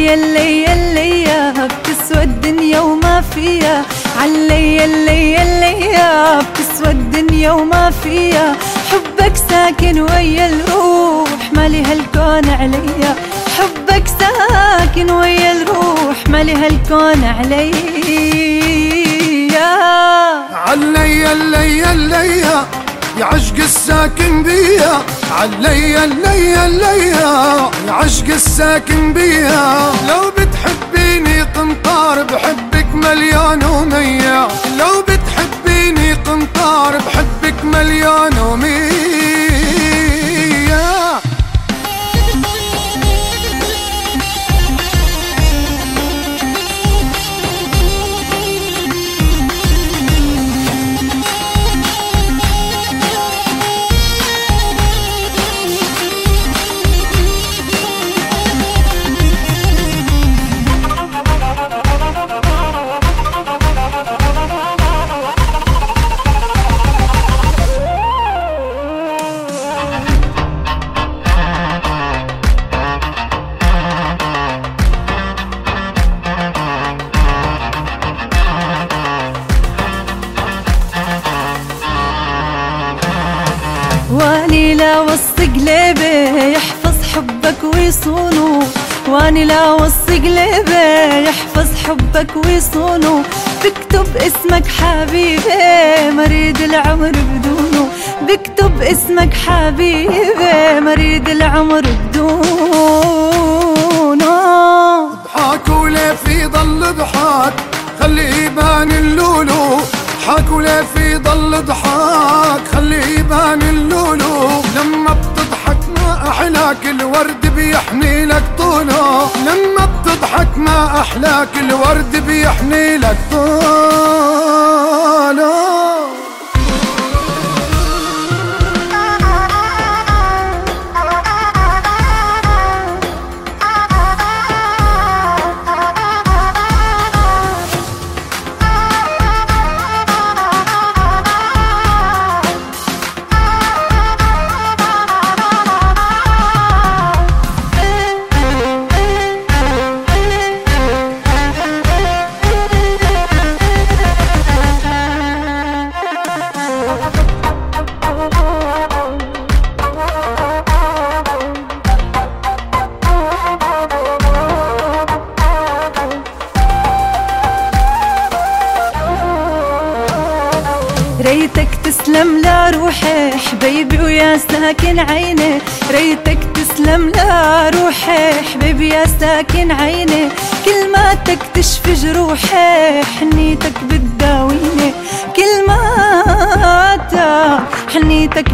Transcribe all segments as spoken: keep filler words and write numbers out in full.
علي اللي اللي بتسوى الدنيا وما فيها، علي اللي اللي بتسوى الدنيا وما فيها، حبك ساكن ويا الروح مالي هالكون عليا، حبك ساكن ويا الروح مالي هالكون عليا. علي اللي اللي يا عشق الساكن بيا، علي اللي اللي يا عشق الساكن بيا، لو بتحبيني قنطار بحبك مليون ومية، لو بتحبيني قنطار بحبك مليون ومية. واني لا وص قلبي يحفظ حبك ويصونه، واني لا وص قلبي يحفظ حبك ويصونه، بكتب اسمك حبيبي مريد العمر بدونه، بكتب اسمك حبيبي مريد العمر بدونه. ضحاك ولا في ضل ضحاك خلي يبان اللولو، ضحاك ولا في ضل ضحاك خلي يبان اللولو، لما بتضحك ما أحلاك الورد بيحني لك طوله، لما بتضحك ما أحلاك الورد بيحني لك طوله. ريتك تسلم لروحي حبيبي ويا ساكن عيني، ريتك تسلم لروحي حبيبي يا ساكن عيني، كلماتك تشفي جروحي حنيتك بتداويني، كلماتك حنيتك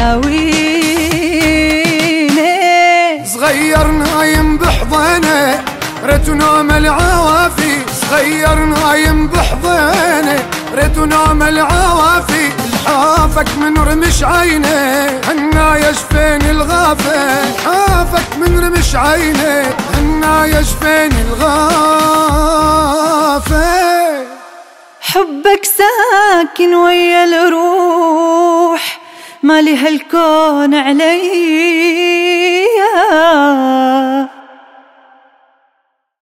بتداويني. صغير نايم بحضني ريت نوم العوافي، صغير نايم بحضني ريت نوم العوافي، لحافك من رمش عيني هنا يشفيني الغافي، لحافك من رمش عيني هنا يشفيني الغافي. حبك ساكن ويا الروح مالي هالكون علي.